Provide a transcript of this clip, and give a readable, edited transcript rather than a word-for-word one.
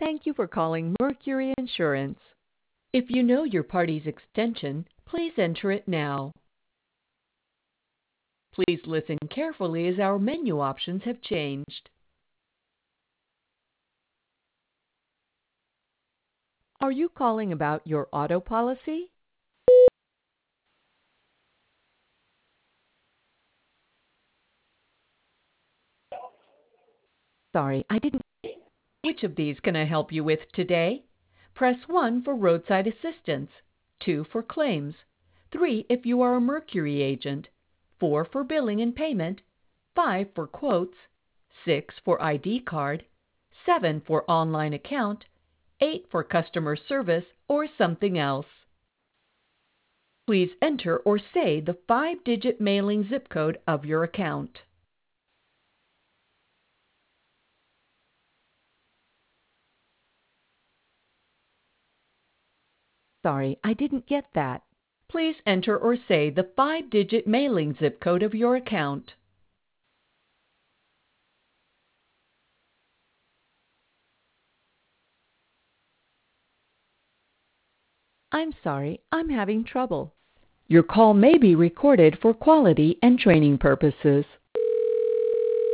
Thank you for calling Mercury Insurance. If you know your party's extension, please enter it now. Please listen carefully as our menu options have changed. Are you calling about your auto policy? Sorry, I didn't. Which of these can I help you with today? Press 1 for roadside assistance, 2 for claims, 3 if you are a Mercury agent, 4 for billing and payment, 5 for quotes, 6 for ID card, 7 for online account, 8 for customer service, or something else. Please enter or say the 5-digit mailing zip code of your account. Sorry, I didn't get that. Please enter or say the 5-digit mailing zip code of your account. I'm sorry, I'm having trouble. Your call may be recorded for quality and training purposes.